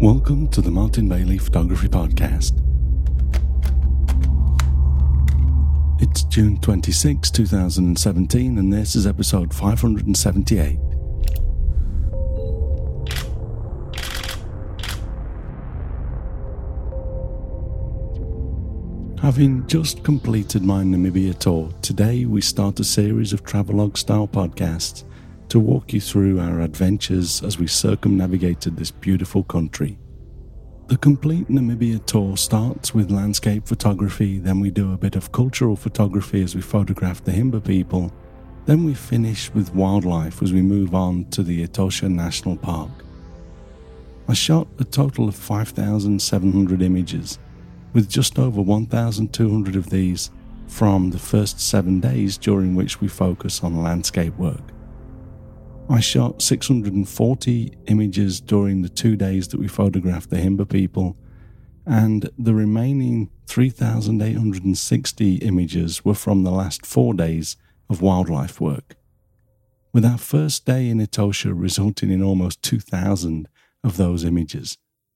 Welcome to the Martin Bailey Photography Podcast. It's June 26, 2017, and this is episode 578. Having just completed my Namibia tour, today we start a series of travelogue style podcasts to walk you through our adventures as we circumnavigated this beautiful country. The complete Namibia tour starts with landscape photography, then we do a bit of cultural photography as we photograph the Himba people, then we finish with wildlife as we move on to the Etosha National Park. I shot a total of 5,700 images, with just over 1,200 of these from the first 7 days during which we focus on landscape work. I shot 640 images during the 2 days that we photographed the Himba people, and the remaining 3,860 images were from the last 4 days of wildlife work, with our first day in Etosha resulting in almost 2,000 of those images.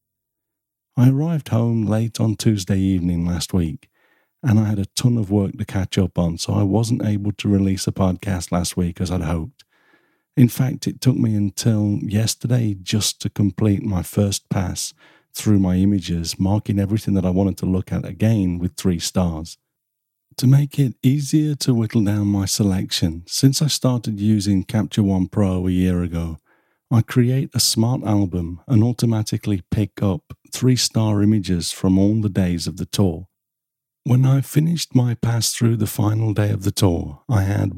I arrived home late on Tuesday evening last week, and I had a ton of work to catch up on, so I wasn't able to release a podcast last week as I'd hoped. In fact, it took me until yesterday just to complete my first pass through my images, marking everything that I wanted to look at again with 3 stars. To make it easier to whittle down my selection, since I started using Capture One Pro a year ago, I create a smart album and automatically pick up 3-star images from all the days of the tour. When I finished my pass through the final day of the tour, I had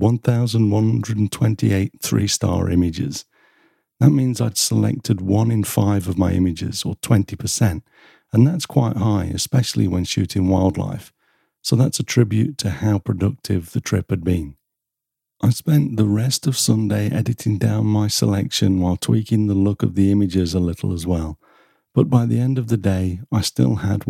1,128 3-star images. That means I'd selected 1 in 5 of my images, or 20%, and that's quite high, especially when shooting wildlife. So that's a tribute to how productive the trip had been. I spent the rest of Sunday editing down my selection while tweaking the look of the images a little as well. But by the end of the day, I still had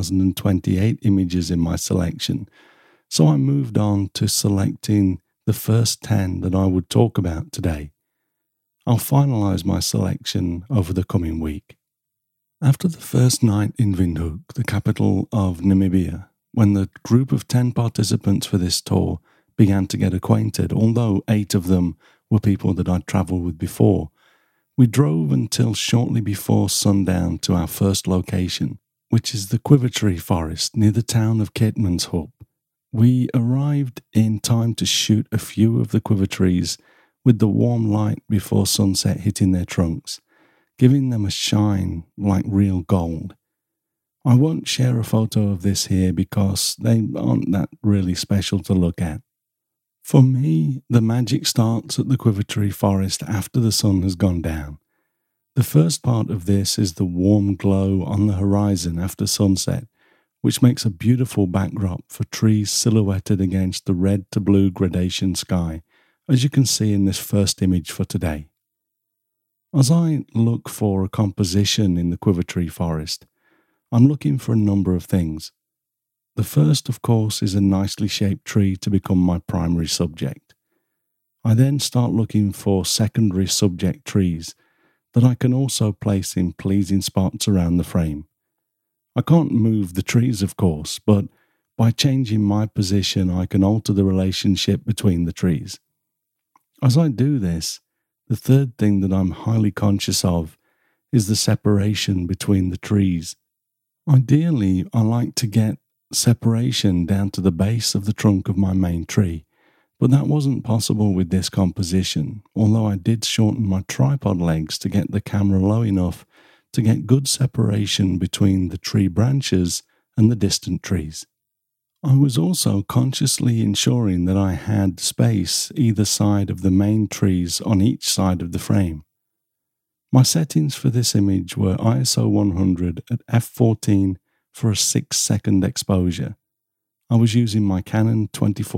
1,028 images in my selection, so I moved on to selecting the first 10 that I would talk about today. I'll finalise my selection over the coming week. After the first night in Windhoek, the capital of Namibia, when the group of 10 participants for this tour began to get acquainted, although 8 of them were people that I'd travelled with before, we drove until shortly before sundown to our first location, which is the Quiver Tree Forest near the town of Keetmanshoop. We arrived in time to shoot a few of the quiver trees with the warm light before sunset hitting their trunks, giving them a shine like real gold. I won't share a photo of this here because they aren't that really special to look at. For me, the magic starts at the Quiver Tree Forest after the sun has gone down. The first part of this is the warm glow on the horizon after sunset, which makes a beautiful backdrop for trees silhouetted against the red to blue gradation sky, as you can see in this first image for today. As I look for a composition in the Quiver Tree Forest, I'm looking for a number of things. The first, of course, is a nicely shaped tree to become my primary subject. I then start looking for secondary subject trees that I can also place in pleasing spots around the frame. I can't move the trees, of course, but by changing my position, I can alter the relationship between the trees. As I do this, the third thing that I'm highly conscious of is the separation between the trees. Ideally, I like to get separation down to the base of the trunk of my main tree, but that wasn't possible with this composition, although I did shorten my tripod legs to get the camera low enough to get good separation between the tree branches and the distant trees. I was also consciously ensuring that I had space either side of the main trees on each side of the frame. My settings for this image were ISO 100 at f14 for a 6-second exposure. I was using my Canon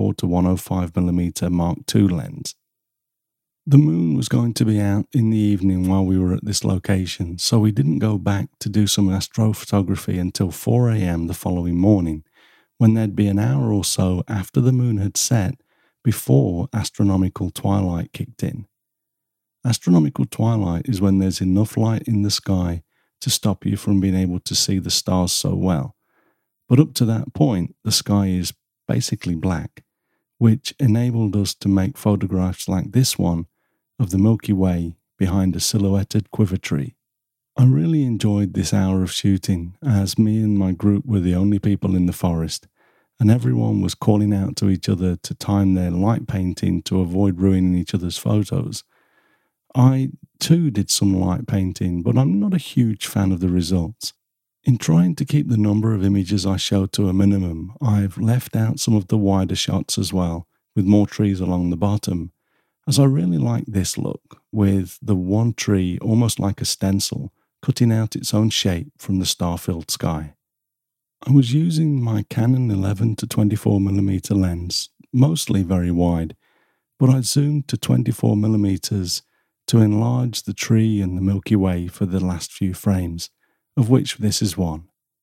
24-105mm Mark II lens. The moon was going to be out in the evening while we were at this location, so we didn't go back to do some astrophotography until 4 a.m. the following morning, when there'd be an hour or so after the moon had set before astronomical twilight kicked in. Astronomical twilight is when there's enough light in the sky to stop you from being able to see the stars so well. But up to that point, the sky is basically black, which enabled us to make photographs like this one of the Milky Way behind a silhouetted quiver tree. I really enjoyed this hour of shooting, as me and my group were the only people in the forest, and everyone was calling out to each other to time their light painting to avoid ruining each other's photos. I too did some light painting, but I'm not a huge fan of the results. In trying to keep the number of images I show to a minimum, I've left out some of the wider shots as well, with more trees along the bottom, as I really like this look, with the one tree almost like a stencil, cutting out its own shape from the star-filled sky. I was using my Canon 11 to 24mm lens, mostly very wide, but I zoomed to 24mm to enlarge the tree and the Milky Way for the last few frames, of which this is one.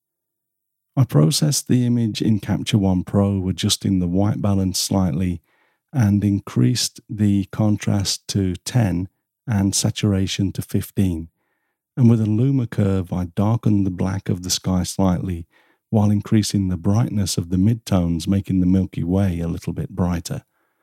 I processed the image in Capture One Pro, adjusting the white balance slightly and increased the contrast to 10 and saturation to 15. And with a Luma curve, I darkened the black of the sky slightly while increasing the brightness of the midtones, making the Milky Way a little bit brighter.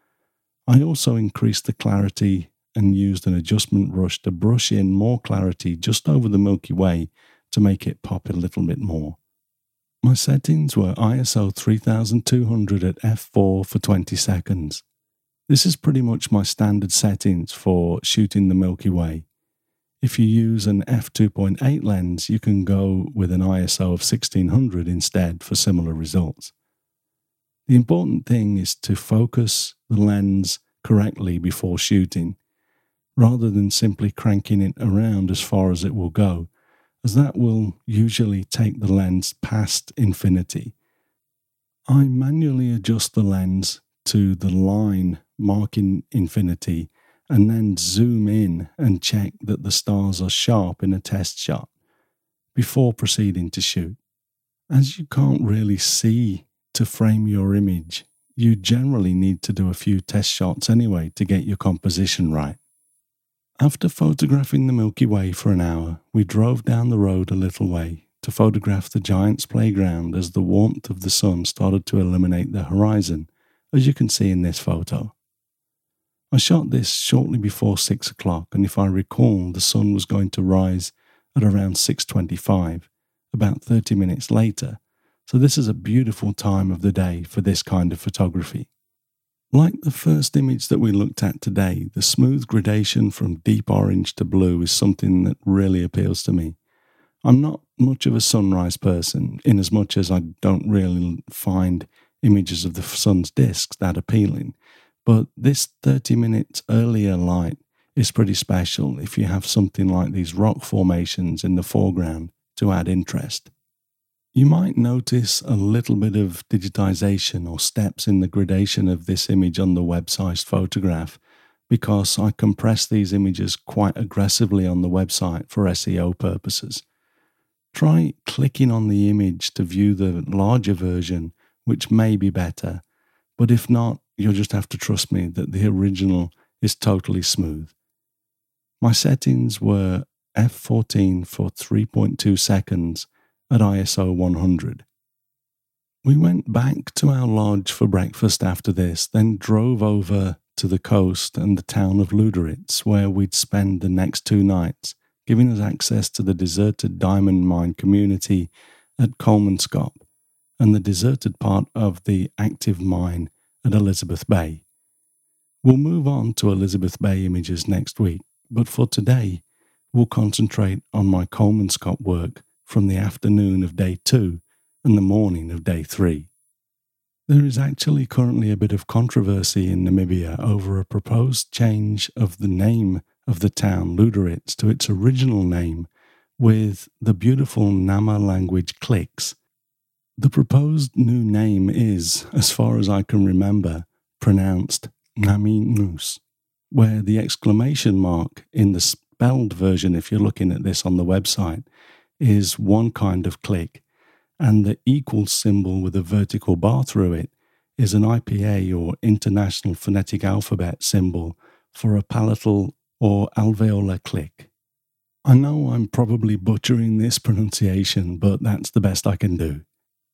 I also increased the clarity and used an adjustment brush to brush in more clarity just over the Milky Way to make it pop a little bit more. My settings were ISO 3200 at f4 for 20 seconds. This is pretty much my standard settings for shooting the Milky Way. If you use an f2.8 lens, you can go with an ISO of 1600 instead for similar results. The important thing is to focus the lens correctly before shooting, rather than simply cranking it around as far as it will go, as that will usually take the lens past infinity. I manually adjust the lens to the line marking infinity and then zoom in and check that the stars are sharp in a test shot before proceeding to shoot. As you can't really see to frame your image, you generally need to do a few test shots anyway to get your composition right. After photographing the Milky Way for an hour, we drove down the road a little way to photograph the Giants Playground as the warmth of the sun started to illuminate the horizon, as you can see in this photo. I shot this shortly before 6 o'clock, and if I recall, the sun was going to rise at around 6:25, about 30 minutes later, so this is a beautiful time of the day for this kind of photography. Like the first image that we looked at today, the smooth gradation from deep orange to blue is something that really appeals to me. I'm not much of a sunrise person, in as much as I don't really find images of the sun's disks that appealing, but this 30 minutes earlier light is pretty special if you have something like these rock formations in the foreground to add interest. You might notice a little bit of digitization or steps in the gradation of this image on the web-sized photograph, because I compress these images quite aggressively on the website for SEO purposes. Try clicking on the image to view the larger version, which may be better, but if not, you'll just have to trust me that the original is totally smooth. My settings were f14 for 3.2 seconds at ISO 100. We went back to our lodge for breakfast after this, then drove over to the coast and the town of Luderitz, where we'd spend the next 2 nights, giving us access to the deserted diamond mine community at Kolmanskop and the deserted part of the active mine at Elizabeth Bay. We'll move on to Elizabeth Bay images next week, but for today, we'll concentrate on my Kolmanskop work from the afternoon of day 2 and the morning of day 3. There is actually currently a bit of controversy in Namibia over a proposed change of the name of the town Luderitz to its original name with the beautiful Nama language clicks. The proposed new name is, as far as I can remember, pronounced Naminus, where the exclamation mark in the spelled version, if you're looking at this on the website, is one kind of click, and the equal symbol with a vertical bar through it is an IPA or International Phonetic Alphabet symbol for a palatal or alveolar click. I know I'm probably butchering this pronunciation, but that's the best I can do.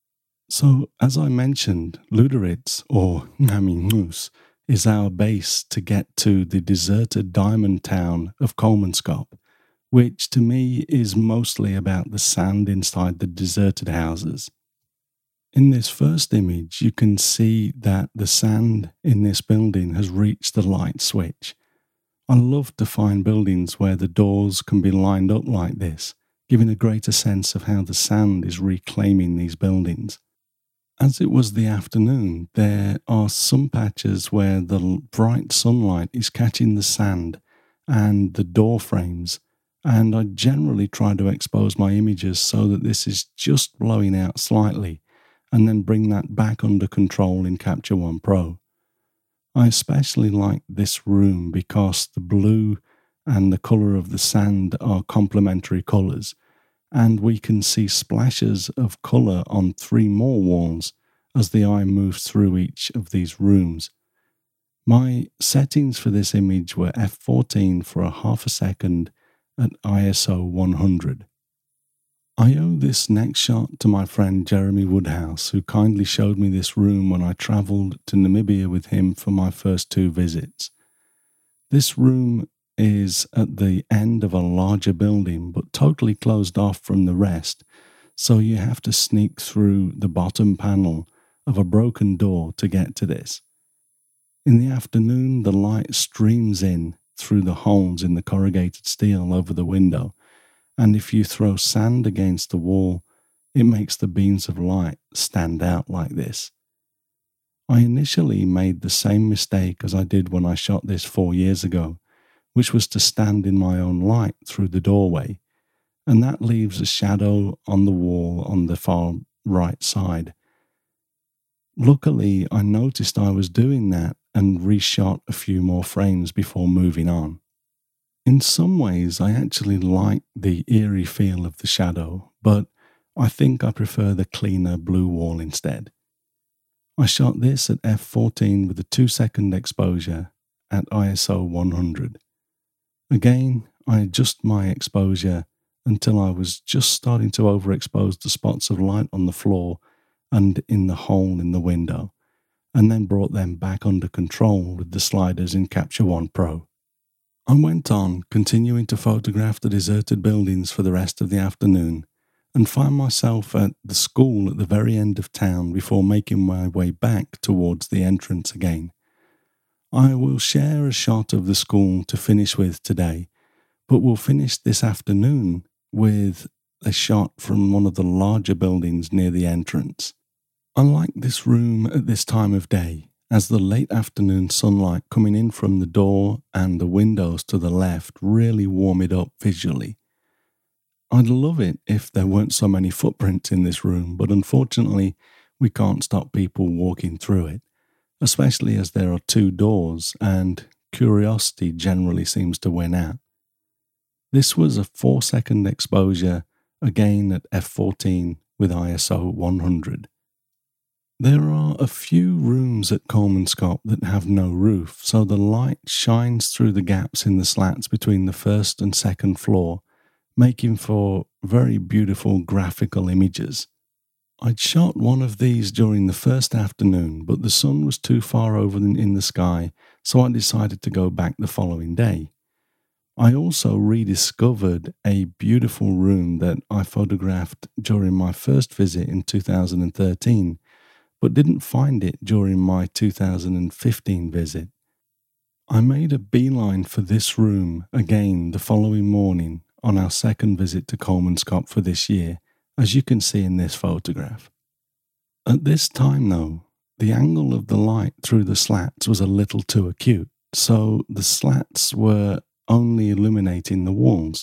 So, as I mentioned, Luderitz, or Naming is our base to get to the deserted diamond town of Kolmanskop, which to me is mostly about the sand inside the deserted houses. In this first image, you can see that the sand in this building has reached the light switch. I love to find buildings where the doors can be lined up like this, giving a greater sense of how the sand is reclaiming these buildings. As it was the afternoon, there are some patches where the bright sunlight is catching the sand and the door frames, and I generally try to expose my images so that this is just blowing out slightly, and then bring that back under control in Capture One Pro. I especially like this room because the blue and the colour of the sand are complementary colours, and we can see splashes of colour on 3 more walls as the eye moves through each of these rooms. My settings for this image were f14 for a half a second at ISO 100. I owe this next shot to my friend Jeremy Woodhouse, who kindly showed me this room when I travelled to Namibia with him for my first 2 visits. This room is at the end of a larger building, but totally closed off from the rest, so you have to sneak through the bottom panel of a broken door to get to this. In the afternoon, the light streams in through the holes in the corrugated steel over the window, and if you throw sand against the wall, it makes the beams of light stand out like this. I initially made the same mistake as I did when I shot this 4 years ago, which was to stand in my own light through the doorway, and that leaves a shadow on the wall on the far right side. Luckily, I noticed I was doing that and reshot a few more frames before moving on. In some ways, I actually like the eerie feel of the shadow, but I think I prefer the cleaner blue wall instead. I shot this at f14 with a 2-second exposure at ISO 100. Again, I adjust my exposure until I was just starting to overexpose the spots of light on the floor and in the hole in the window, and then brought them back under control with the sliders in Capture One Pro. I went on, continuing to photograph the deserted buildings for the rest of the afternoon, and found myself at the school at the very end of town before making my way back towards the entrance again. I will share a shot of the school to finish with today, but we'll finish this afternoon with a shot from one of the larger buildings near the entrance. I like this room at this time of day, as the late afternoon sunlight coming in from the door and the windows to the left really warm it up visually. I'd love it if there weren't so many footprints in this room, but unfortunately we can't stop people walking through it, especially as there are 2 doors and curiosity generally seems to win out. This was a 4-second exposure, again at f14 with ISO 100. There are a few rooms at Kolmanskop that have no roof, so the light shines through the gaps in the slats between the first and second floor, making for very beautiful graphical images. I'd shot one of these during the first afternoon, but the sun was too far over in the sky, so I decided to go back the following day. I also rediscovered a beautiful room that I photographed during my first visit in 2013, but didn't find it during my 2015 visit. I made a beeline for this room again the following morning on our second visit to Kolmanskop for this year, as you can see in this photograph. At this time though, the angle of the light through the slats was a little too acute, so the slats were only illuminating the walls.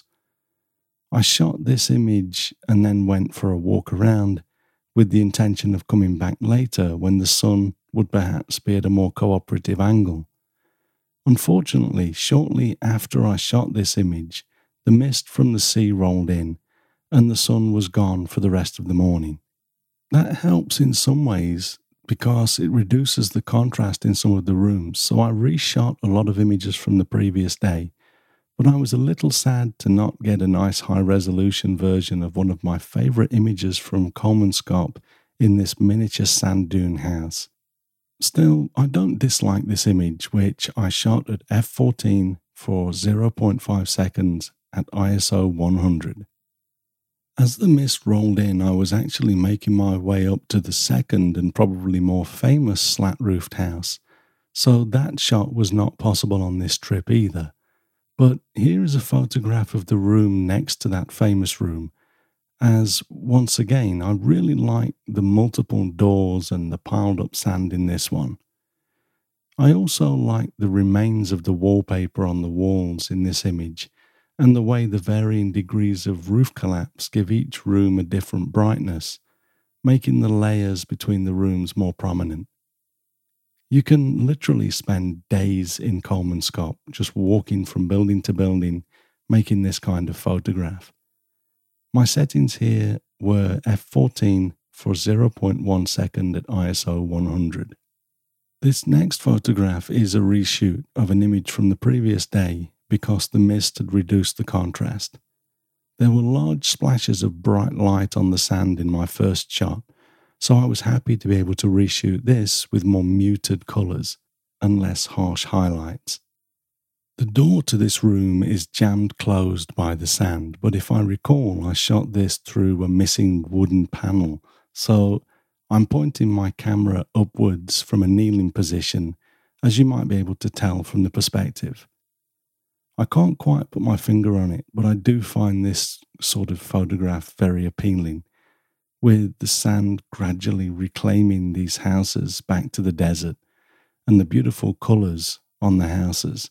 I shot this image and then went for a walk around, with the intention of coming back later when the sun would perhaps be at a more cooperative angle. Unfortunately, shortly after I shot this image, the mist from the sea rolled in, and the sun was gone for the rest of the morning. That helps in some ways because it reduces the contrast in some of the rooms, so I reshot a lot of images from the previous day, but I was a little sad to not get a nice high-resolution version of one of my favourite images from Coleman-Scott in this miniature sand dune house. Still, I don't dislike this image, which I shot at f14 for 0.5 seconds at ISO 100. As the mist rolled in, I was actually making my way up to the second and probably more famous slat-roofed house, so that shot was not possible on this trip either. But here is a photograph of the room next to that famous room, as once again I really like the multiple doors and the piled up sand in this one. I also like the remains of the wallpaper on the walls in this image, and the way the varying degrees of roof collapse give each room a different brightness, making the layers between the rooms more prominent. You can literally spend days in Coleman-Scott just walking from building to building, making this kind of photograph. My settings here were f14 for 0.1 second at ISO 100. This next photograph is a reshoot of an image from the previous day because the mist had reduced the contrast. There were large splashes of bright light on the sand in my first shot, so I was happy to be able to reshoot this with more muted colours and less harsh highlights. The door to this room is jammed closed by the sand, but if I recall, I shot this through a missing wooden panel, so I'm pointing my camera upwards from a kneeling position, as you might be able to tell from the perspective. I can't quite put my finger on it, but I do find this sort of photograph very appealing, with the sand gradually reclaiming these houses back to the desert and the beautiful colours on the houses.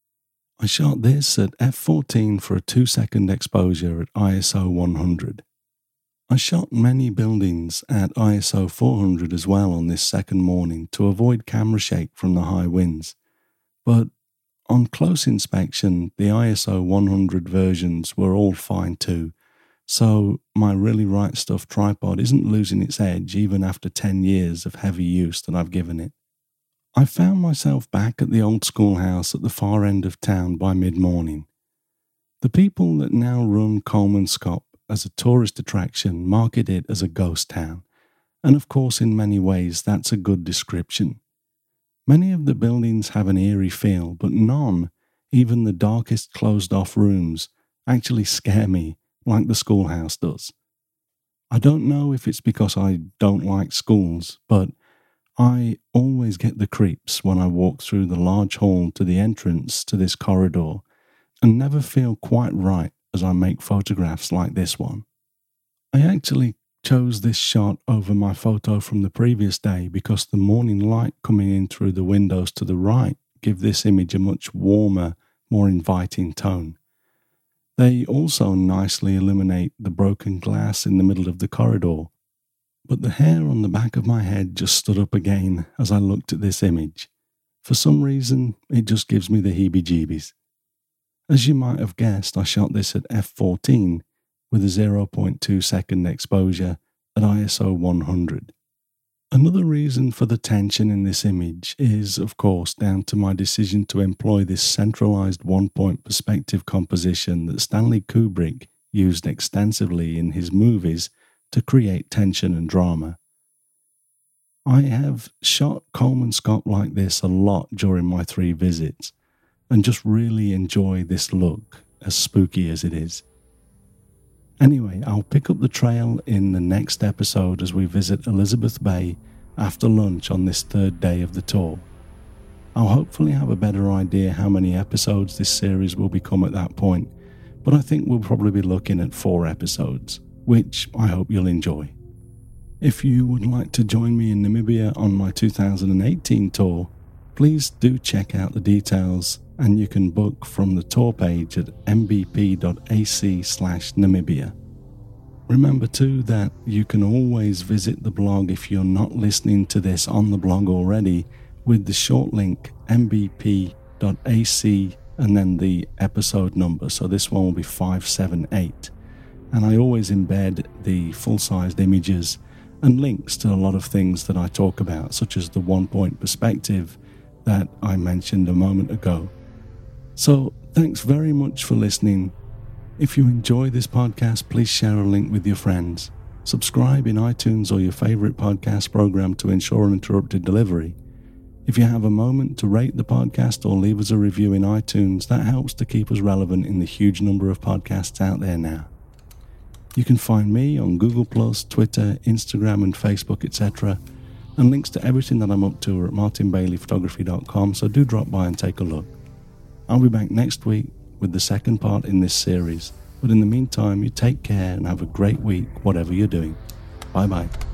I shot this at f14 for a 2-second exposure at ISO 100. I shot many buildings at ISO 400 as well on this second morning to avoid camera shake from the high winds, but on close inspection, the ISO 100 versions were all fine too, so my Really Right Stuff tripod isn't losing its edge even after 10 years of heavy use that I've given it. I found myself back at the old schoolhouse at the far end of town by mid-morning. The people that now run Coleman-Scott as a tourist attraction market it as a ghost town, and of course in many ways that's a good description. Many of the buildings have an eerie feel, but none, even the darkest closed-off rooms, actually scare me like the schoolhouse does. I don't know if it's because I don't like schools, but I always get the creeps when I walk through the large hall to the entrance to this corridor and never feel quite right as I make photographs like this one. I actually chose this shot over my photo from the previous day because the morning light coming in through the windows to the right give this image a much warmer, more inviting tone. They also nicely illuminate the broken glass in the middle of the corridor, but the hair on the back of my head just stood up again as I looked at this image. For some reason, it just gives me the heebie-jeebies. As you might have guessed, I shot this at f14 with a 0.2 second exposure at ISO 100. Another reason for the tension in this image is, of course, down to my decision to employ this centralized one-point perspective composition that Stanley Kubrick used extensively in his movies to create tension and drama. I have shot Coleman-Scott like this a lot during my 3 visits, and just really enjoy this look, as spooky as it is. Anyway, I'll pick up the trail in the next episode as we visit Elizabeth Bay after lunch on this 3rd day of the tour. I'll hopefully have a better idea how many episodes this series will become at that point, but I think we'll probably be looking at 4 episodes, which I hope you'll enjoy. If you would like to join me in Namibia on my 2018 tour, please do check out the details, and you can book from the tour page at mbp.ac/Namibia. Remember too that you can always visit the blog if you're not listening to this on the blog already with the short link mbp.ac and then the episode number, so this one will be 578. And I always embed the full-sized images and links to a lot of things that I talk about, such as the one-point perspective that I mentioned a moment ago. So thanks very much for listening. If you enjoy this podcast, please share a link with your friends. Subscribe in iTunes or your favorite podcast program to ensure uninterrupted delivery. If you have a moment to rate the podcast or leave us a review in iTunes, that helps to keep us relevant in the huge number of podcasts out there now. You can find me on Google+, Twitter, Instagram and Facebook, etc. And links to everything that I'm up to are at martinbaileyphotography.com, so do drop by and take a look. I'll be back next week with the second part in this series. But in the meantime, you take care and have a great week, whatever you're doing. Bye-bye.